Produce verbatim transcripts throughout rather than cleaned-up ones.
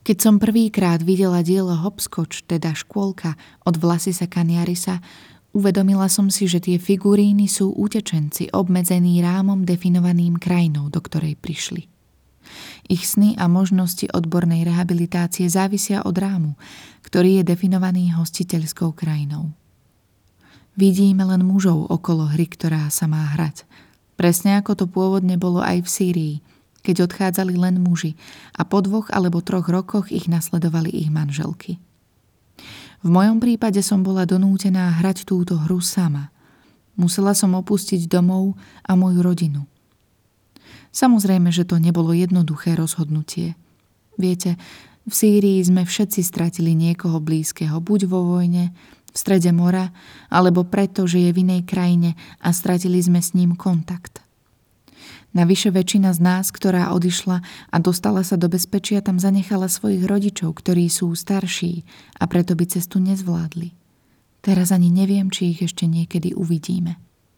Keď som prvýkrát videla dielo Hopskoč, teda Škôlka od Vlasisa Kaniarisa, uvedomila som si, že tie figuríny sú utečenci obmedzení rámom definovaným krajinou, do ktorej prišli. Ich sny a možnosti odbornej rehabilitácie závisia od rámu, ktorý je definovaný hostiteľskou krajinou. Vidíme len mužov okolo hry, ktorá sa má hrať. Presne ako to pôvodne bolo aj v Sýrii, keď odchádzali len muži a po dvoch alebo troch rokoch ich nasledovali ich manželky. V mojom prípade som bola donútená hrať túto hru sama. Musela som opustiť domov a moju rodinu. Samozrejme, že to nebolo jednoduché rozhodnutie. Viete, v Sýrii sme všetci stratili niekoho blízkeho, buď vo vojne, v strede mora, alebo preto, že je v inej krajine a stratili sme s ním kontakt. Navyše väčšina z nás, ktorá odišla a dostala sa do bezpečia, tam zanechala svojich rodičov, ktorí sú starší a preto by cestu nezvládli. Teraz ani neviem, či ich ešte niekedy uvidíme.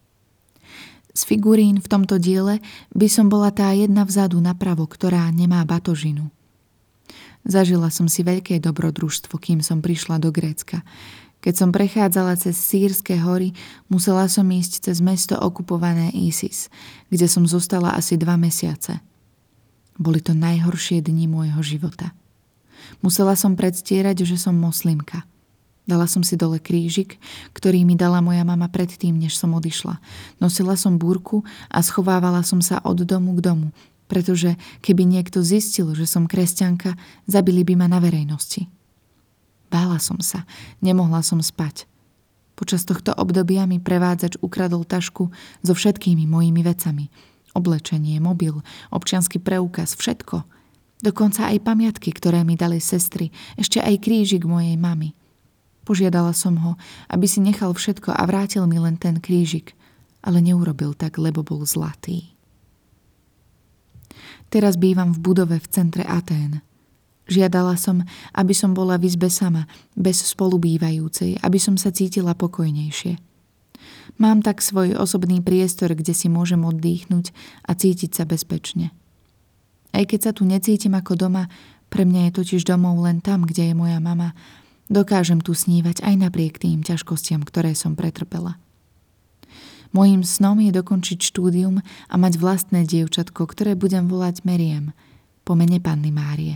Z figurín v tomto diele by som bola tá jedna vzadu napravo, ktorá nemá batožinu. Zažila som si veľké dobrodružstvo, kým som prišla do Grécka. Keď som prechádzala cez Sýrske hory, musela som ísť cez mesto okupované ISIS, kde som zostala asi dva mesiace. Boli to najhoršie dni môjho života. Musela som predstierať, že som moslimka. Dala som si dole krížik, ktorý mi dala moja mama predtým, než som odišla. Nosila som búrku a schovávala som sa od domu k domu, pretože keby niekto zistil, že som kresťanka, zabili by ma na verejnosti. Bála som sa, nemohla som spať. Počas tohto obdobia mi prevádzač ukradol tašku so všetkými mojimi vecami. Oblečenie, mobil, občiansky preukaz, všetko. Dokonca aj pamiatky, ktoré mi dali sestry, ešte aj krížik mojej mamy. Požiadala som ho, aby si nechal všetko a vrátil mi len ten krížik, ale neurobil tak, lebo bol zlatý. Teraz bývam v budove v centre Atén. Žiadala som, aby som bola v izbe sama, bez spolubývajúcej, aby som sa cítila pokojnejšie. Mám tak svoj osobný priestor, kde si môžem oddychnúť a cítiť sa bezpečne. Aj keď sa tu necítim ako doma, pre mňa je totiž domov len tam, kde je moja mama, dokážem tu snívať aj napriek tým ťažkostiam, ktoré som pretrpela. Mojím snom je dokončiť štúdium a mať vlastné dievčatko, ktoré budem volať Meriem, po mene Panny Márie.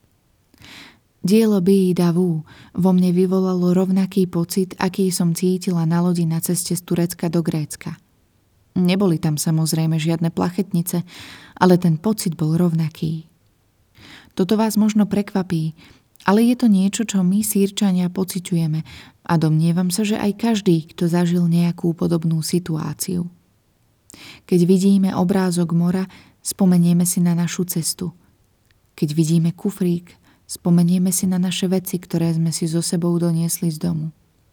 Dielo Bii Davu vo mne vyvolalo rovnaký pocit, aký som cítila na lodi na ceste z Turecka do Grécka. Neboli tam samozrejme žiadne plachetnice, ale ten pocit bol rovnaký. Toto vás možno prekvapí, ale je to niečo, čo my Sýrčania pociťujeme a domnievam sa, že aj každý, kto zažil nejakú podobnú situáciu. Keď vidíme obrázok mora, spomenieme si na našu cestu. Keď vidíme kufrík, spomenieme si na naše veci, ktoré sme si so sebou doniesli z domu.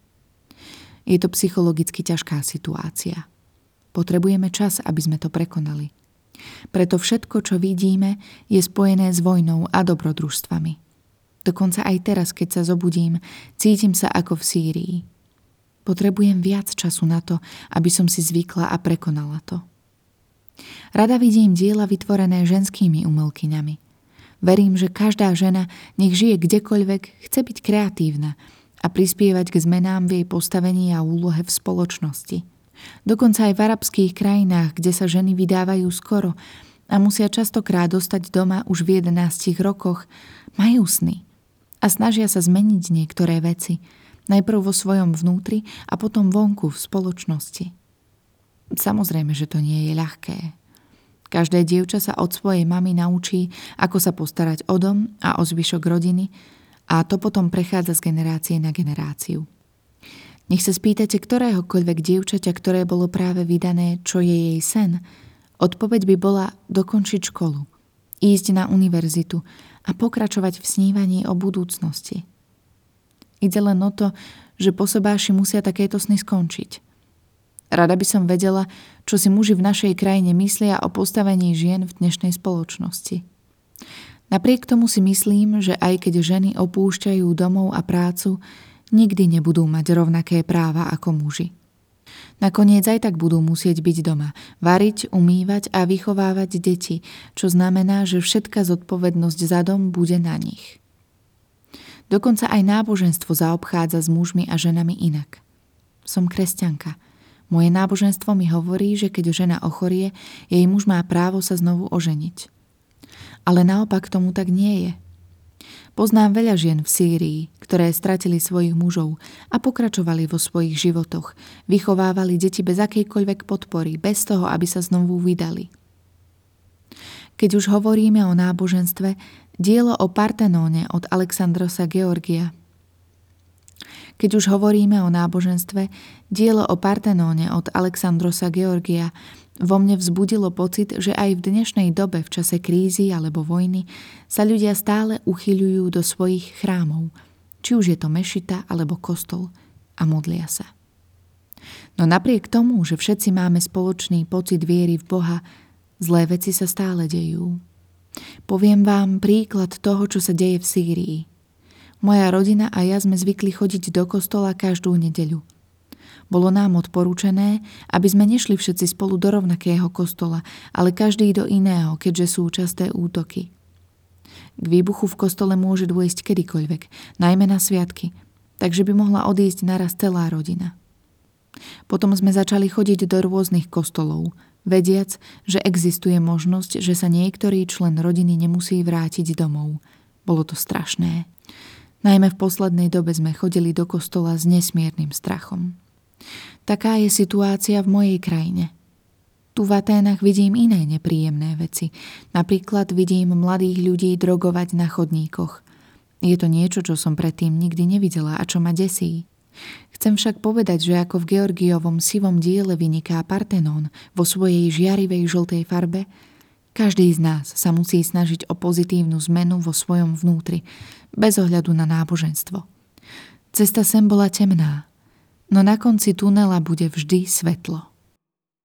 Je to psychologicky ťažká situácia. Potrebujeme čas, aby sme to prekonali. Preto všetko, čo vidíme, je spojené s vojnou a dobrodružstvami. Dokonca aj teraz, keď sa zobudím, cítim sa ako v Sýrii. Potrebujem viac času na to, aby som si zvykla a prekonala to. Rada vidím diela vytvorené ženskými umelkyňami. Verím, že každá žena, nech žije kdekoľvek, chce byť kreatívna a prispievať k zmenám v jej postavení a úlohe v spoločnosti. Dokonca aj v arabských krajinách, kde sa ženy vydávajú skoro a musia častokrát dostať doma už v jedenástich rokoch, majú sny a snažia sa zmeniť niektoré veci, najprv vo svojom vnútri a potom vonku v spoločnosti. Samozrejme, že to nie je ľahké. Každé dievča sa od svojej mamy naučí, ako sa postarať o dom a o zvyšok rodiny a to potom prechádza z generácie na generáciu. Nech sa spýtate ktoréhokoľvek dievčaťa, ktoré bolo práve vydané, čo je jej sen, odpoveď by bola dokončiť školu, ísť na univerzitu a pokračovať v snívaní o budúcnosti. Ide len o to, že posobáši musia takéto sny skončiť. Rada by som vedela, čo si muži v našej krajine myslia o postavení žien v dnešnej spoločnosti. Napriek tomu si myslím, že aj keď ženy opúšťajú domov a prácu, nikdy nebudú mať rovnaké práva ako muži. Nakoniec aj tak budú musieť byť doma, variť, umývať a vychovávať deti, čo znamená, že všetka zodpovednosť za dom bude na nich. Dokonca aj náboženstvo zaobchádza s mužmi a ženami inak. Som kresťanka. Moje náboženstvo mi hovorí, že keď žena ochorie, jej muž má právo sa znovu oženiť. Ale naopak tomu tak nie je. Poznám veľa žien v Sýrii, ktoré stratili svojich mužov a pokračovali vo svojich životoch, vychovávali deti bez akejkoľvek podpory, bez toho, aby sa znovu vydali. Keď už hovoríme o náboženstve, dielo o Partenóne od Alexandrosa Georgia. Keď už hovoríme o náboženstve, dielo o Partenóne od Alexandrosa Georgia vo mne vzbudilo pocit, že aj v dnešnej dobe, v čase krízy alebo vojny, sa ľudia stále uchyľujú do svojich chrámov, či už je to mešita alebo kostol, a modlia sa. No napriek tomu, že všetci máme spoločný pocit viery v Boha, zlé veci sa stále dejú. Poviem vám príklad toho, čo sa deje v Sýrii. Moja rodina a ja sme zvykli chodiť do kostola každú nedeľu. Bolo nám odporúčené, aby sme nešli všetci spolu do rovnakého kostola, ale každý do iného, keďže sú časté útoky. K výbuchu v kostole môže dôjsť kedykoľvek, najmä na sviatky, takže by mohla odísť naraz celá rodina. Potom sme začali chodiť do rôznych kostolov, vediac, že existuje možnosť, že sa niektorý člen rodiny nemusí vrátiť domov. Bolo to strašné. Najmä v poslednej dobe sme chodili do kostola s nesmiernym strachom. Taká je situácia v mojej krajine. Tu v Aténach vidím iné nepríjemné veci. Napríklad vidím mladých ľudí drogovať na chodníkoch. Je to niečo, čo som predtým nikdy nevidela a čo ma desí. Chcem však povedať, že ako v Georgiovom sivom diele vyniká Partenón vo svojej žiarivej žltej farbe, každý z nás sa musí snažiť o pozitívnu zmenu vo svojom vnútri, bez ohľadu na náboženstvo. Cesta sem bola temná, no na konci tunela bude vždy svetlo.